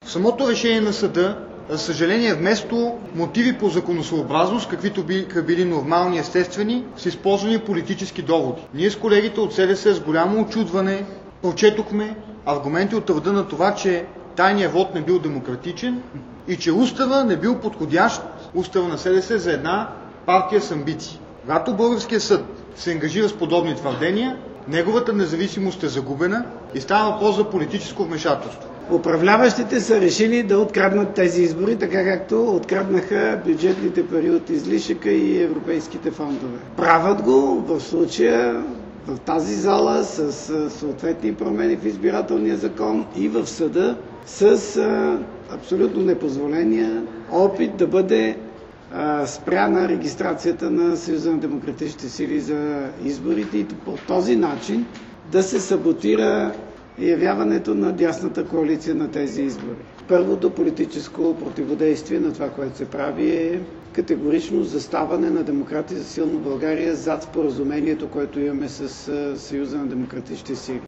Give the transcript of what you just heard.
самото решение на съда, за съжаление, вместо мотиви по законосъобразност, каквито биха били нормални, естествени, са използвани политически доводи. Ние с колегите от СДС с голямо очудване прочетохме аргументи от рода на това, че тайният вод не бил демократичен и че устава не бил подходящ, устава на СДС, за една партия с амбиции. Когато българският съд се ангажира с подобни твърдения, неговата независимост е загубена и става въпрос за политическо вмешателство. Управляващите са решили да откраднат тези избори, така както откраднаха бюджетните пари от излишъка и европейските фондове. Правят го в случая в тази зала с съответни промени в избирателния закон и в съда с абсолютно непозволения опит да бъде спряна регистрацията на Съюза на демократичните сили за изборите и по този начин да се саботира явяването на дясната коалиция на тези избори. Първото политическо противодействие на това, което се прави, е категорично заставане на Демократи за силна България зад споразумението, което имаме с Съюза на демократичните сили.